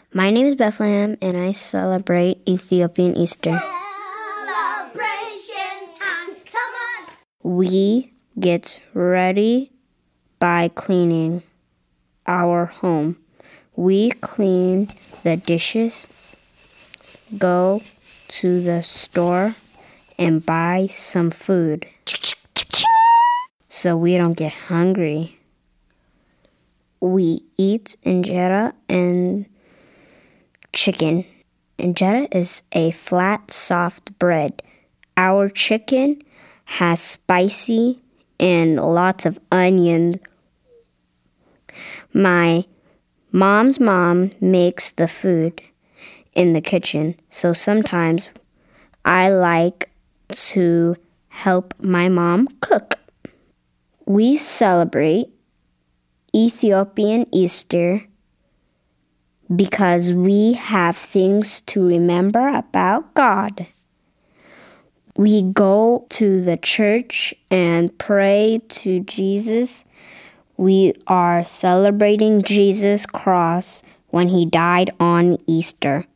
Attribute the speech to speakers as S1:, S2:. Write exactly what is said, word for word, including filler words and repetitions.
S1: My name is Bethlehem, and I celebrate Ethiopian Easter.
S2: Celebration time, come on!
S1: We get ready by cleaning our home. We clean the dishes, go to the store, and buy some food so we don't get hungry. We eat injera and chicken. Injera is a flat, soft bread. Our chicken has spicy and lots of onion. My mom's mom makes the food in the kitchen, so sometimes I like to help my mom cook. We celebrate Ethiopian Easter because we have things to remember about God. We go to the church and pray to Jesus. We are celebrating Jesus' cross when he died on Easter.